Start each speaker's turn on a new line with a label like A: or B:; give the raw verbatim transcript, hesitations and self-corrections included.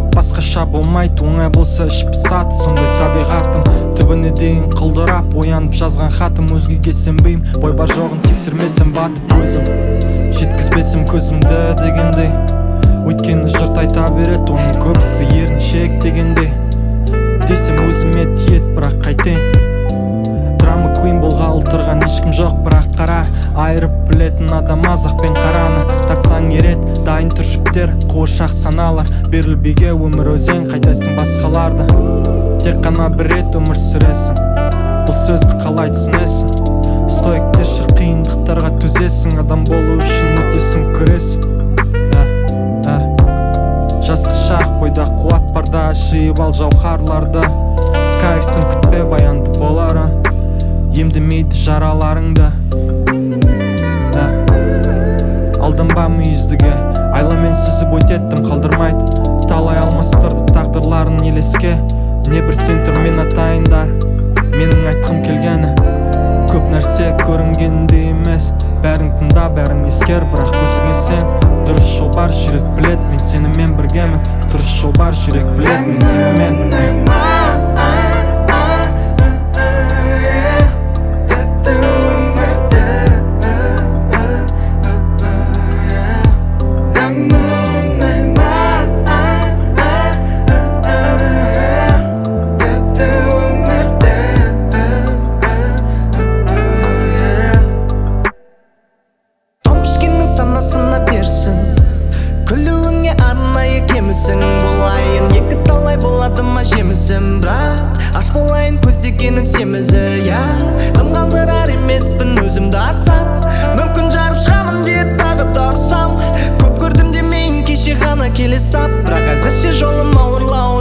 A: басқаша болмайды, оңай болса іш пысады. Сондай табиғатым түбіне дейін қылдырап оянып жазған хатым. Өзгеге сенбейм, бой бар жоғын тексермесем батып өзім жеткізбесем көзімді дегендей. Өйткені жұрт айта береді, оның көбісі еріншек дегендей. Десем өзіме тиет, бірақ қайтейін. Драма куин болғалы тұрған ешкім жоқ, бірақ қара айырып білетін адам азақ пен қараны. Тартсаң ерет, дайын тұр жіптер, қуыршақ саналар. Берілбеге өмір өзен, қайтайсың басқаларды. Тек қана бір рет өмір сүресің, бұл сөзді қалай түсінесің? Стоиктер қиындықтарға төзесің, адам болу үшін өтесің күресің. Жастық шақ, бойда қуат барда, жиып ал жауһарларды. Кайфтың күтпе, баянды боларын, емдемейді жараларыңды. Алданба мүйіздіге, айламен сүзіп өтеттім, қалдырмайды. Талай алмастырды тағдырларын елеске. Не бір сен тұр мен атайындар, менің айтқым келгені көп нәрсе көрінгенде емес. Бәрін тыңда, бәрін ескер, бірақ көзіңе сен. Дұрыс жол бар, жүрек білет, мен сенімен біргемін. Дұрыс жол бар, жүрек білет, мен сенімен біргемін.
B: Санасына берсін, күлуіңе арнайы кемісің. Болайын екі талай болады ма жемісім, бірақ аш болайын көздегенім семізі. Я тым қалдырар емеспін өзімді асап, мүмкін жарып шығамын деп тағы да ұрсам. Көп көрдім демейін, кеше ғана келе сап, бірақ әзірше жолым ауырлау.